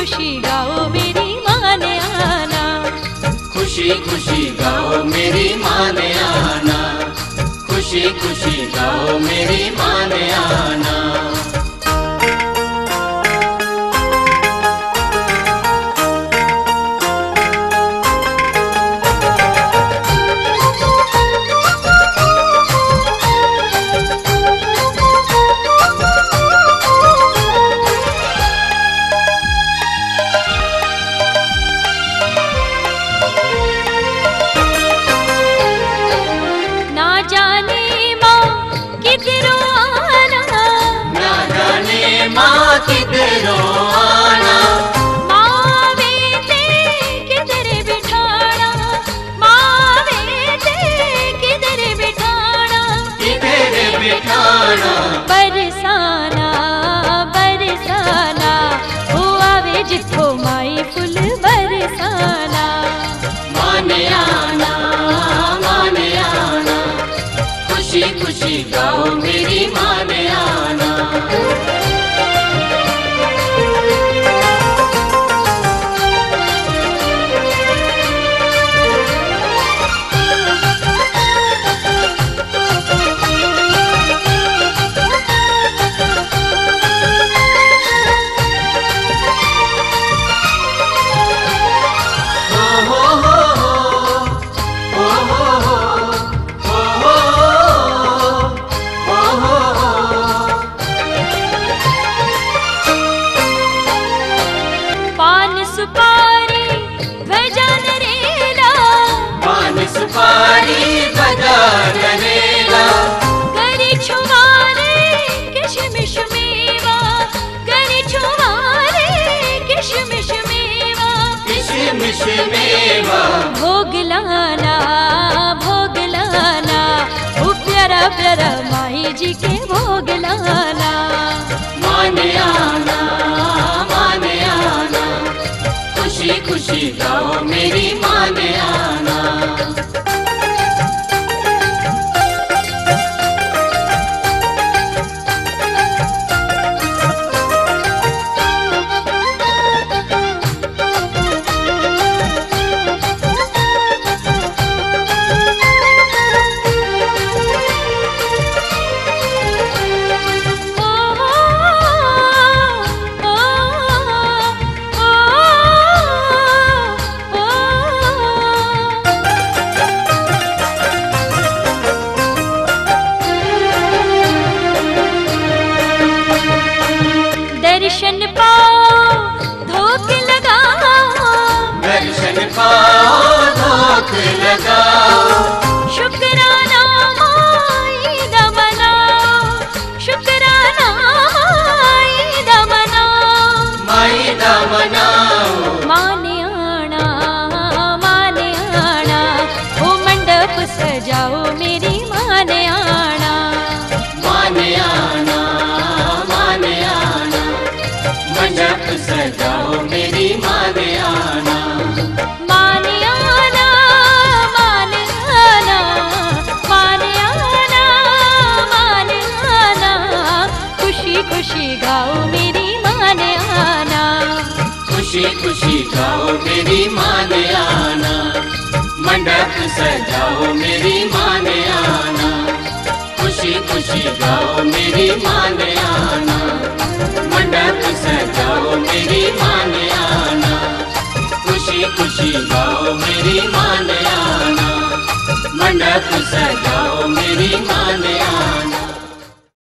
खुशी गाओ मेरी माँ ने आना। खुशी खुशी गाओ मेरी माँ ने आना। खुशी खुशी गाओ मेरी माँ ने आना। किधरों आना, माँ बेटे किधर बिठाना, माँ बेटे किधर बिठाना, किधर बिठाना। बरसाना बरसाना हुआ वे जिथो माई फुल बरसाना। माने आना माने आना। खुशी खुशी गाओ मेरी माँ ने आना। सुपारी ध्वजा नरेला, पान सुपारी ध्वजा नरेला। गरी छुवारे किशमिश मेवा, गरी छुवारे किशमिश मेवा, किशमिश मेवा। भोग लाना वो प्यारा प्यारा माई जी के भोग लाना। माने आना माने आना। खुशी खुशी गाओ मेरी माँ ने आना। दर्शन पाओ धोख लगाओ, दर्शन पाओ धोख लगाओ। शुक्राना माई दा मनाओ, शुक्राना माई दा मनाओ, माई दा मनाओ। माने आना वो मंडप सजाओ मेरी माँ ने आना। माने आना माने आना। मंडप सजाओ मेरी माँ ने आना। माने आना माने आना माने आना माने आना। खुशी खुशी गाओ मेरी माँ ने आना। खुशी खुशी गाओ मेरी माँ ने आना। मंडप सजाओ मेरी माँ ने आना। खुशी खुशी गाओ मेरी माँ ने आना। मंडप सजाओ मेरी माँ ने आना। खुशी खुशी गाओ मेरी माँ ने आना। मंडप सजाओ मेरी माँ ने आना।